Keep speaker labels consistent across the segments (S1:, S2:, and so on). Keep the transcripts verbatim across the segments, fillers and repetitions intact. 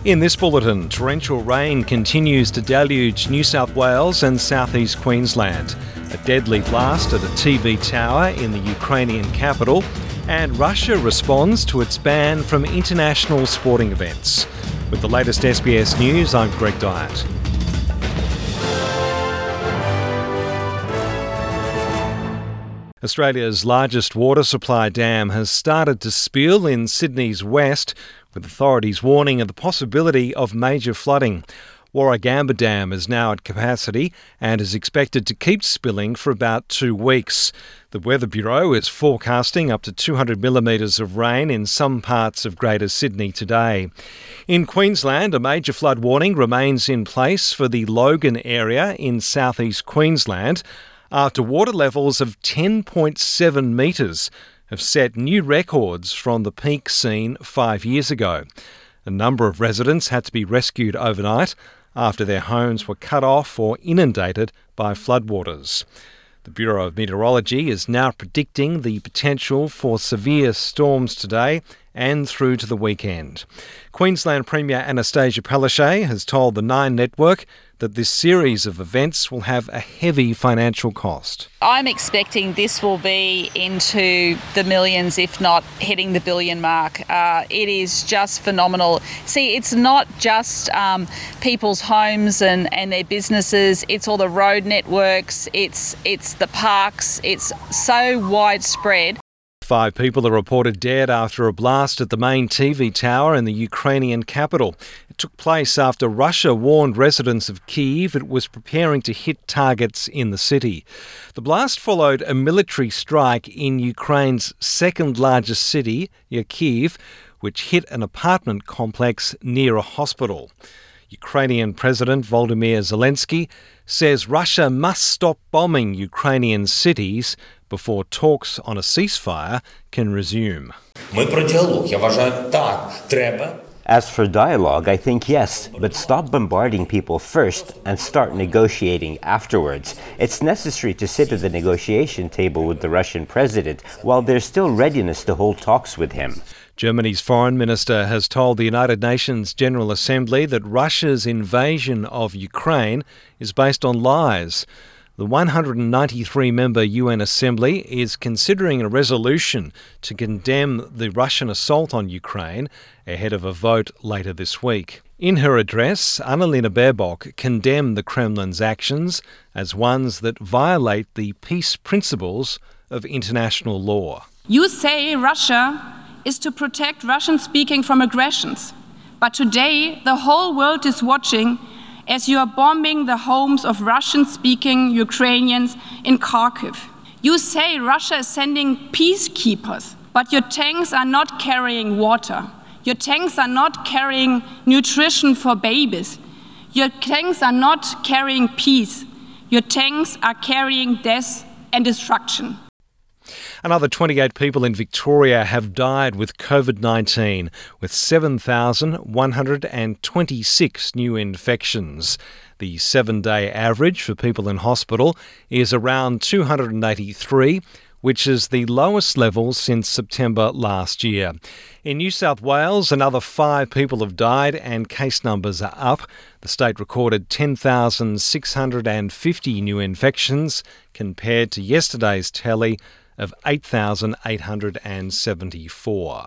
S1: In this bulletin, torrential rain continues to deluge New South Wales and southeast Queensland. A deadly blast at a T V tower in the Ukrainian capital, and Russia responds to its ban from international sporting events. With the latest S B S News, I'm Greg Dyett. Australia's largest water supply dam has started to spill in Sydney's west, with authorities warning of the possibility of major flooding. Warragamba Dam is now at capacity and is expected to keep spilling for about two weeks. The Weather Bureau is forecasting up to two hundred millimetres of rain in some parts of Greater Sydney today. In Queensland, a major flood warning remains in place for the Logan area in southeast Queensland, after water levels of ten point seven metres have set new records from the peak seen five years ago. A number of residents had to be rescued overnight after their homes were cut off or inundated by floodwaters. The Bureau of Meteorology is now predicting the potential for severe storms today and through to the weekend. Queensland Premier Anastasia Palaszczuk has told the Nine Network that this series of events will have a heavy financial cost.
S2: I'm expecting this will be into the millions, if not hitting the billion mark. Uh, it is just phenomenal. See, it's not just um, people's homes and, and their businesses, it's all the road networks, it's, it's the parks, it's so widespread.
S1: Five people are reported dead after a blast at the main T V tower in the Ukrainian capital. It took place after Russia warned residents of Kyiv it was preparing to hit targets in the city. The blast followed a military strike in Ukraine's second largest city, Kyiv, which hit an apartment complex near a hospital. Ukrainian President Volodymyr Zelensky says Russia must stop bombing Ukrainian cities before talks on a ceasefire can resume.
S3: As for dialogue, I think yes, but stop bombarding people first and start negotiating afterwards. It's necessary to sit at the negotiation table with the Russian president while there's still readiness to hold talks with him.
S1: Germany's foreign minister has told the United Nations General Assembly that Russia's invasion of Ukraine is based on lies. The one hundred ninety-three member U N Assembly is considering a resolution to condemn the Russian assault on Ukraine ahead of a vote later this week. In her address, Annalena Baerbock condemned the Kremlin's actions as ones that violate the peace principles of international law.
S4: You say Russia is to protect Russians speaking from aggressions, but today the whole world is watching as you are bombing the homes of Russian-speaking Ukrainians in Kharkiv. You say Russia is sending peacekeepers, but your tanks are not carrying water. Your tanks are not carrying nutrition for babies. Your tanks are not carrying peace. Your tanks are carrying death and destruction.
S1: Another twenty-eight people in Victoria have died with COVID nineteen, with seven thousand one hundred twenty-six new infections. The seven-day average for people in hospital is around two hundred eighty-three, which is the lowest level since September last year. In New South Wales, another five people have died and case numbers are up. The state recorded ten thousand six hundred fifty new infections compared to yesterday's tally of eight thousand eight hundred seventy-four.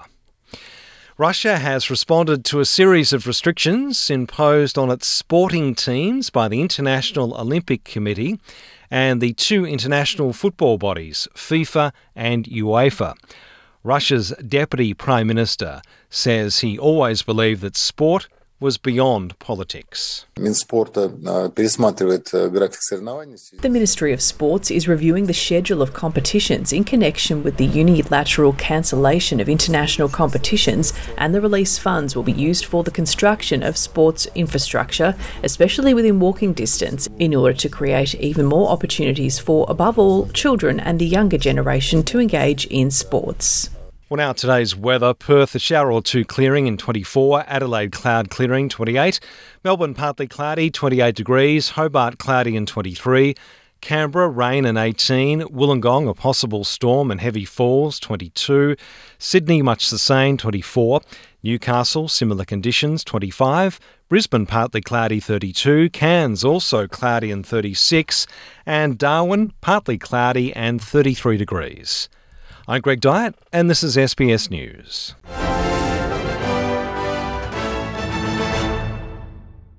S1: Russia has responded to a series of restrictions imposed on its sporting teams by the International Olympic Committee and the two international football bodies, FIFA and UEFA. Russia's Deputy Prime Minister says he always believed that sport was beyond politics.
S5: The
S6: Ministry of Sports is reviewing the schedule of competitions in connection with the unilateral cancellation of international competitions, and the released funds will be used for the construction of sports infrastructure, especially within walking distance, in order to create even more opportunities for, above all, children and the younger generation to engage in sports.
S1: Well, now today's weather. Perth, a shower or two clearing in twenty-four. Adelaide, cloud clearing, twenty-eight. Melbourne, partly cloudy, twenty-eight degrees. Hobart, cloudy and twenty-three. Canberra, rain and eighteen. Wollongong, a possible storm and heavy falls, twenty-two. Sydney, much the same, twenty-four. Newcastle, similar conditions, twenty-five. Brisbane, partly cloudy, thirty-two. Cairns, also cloudy and thirty-six. And Darwin, partly cloudy and thirty-three degrees. I'm Greg Dyett, and this is S B S News.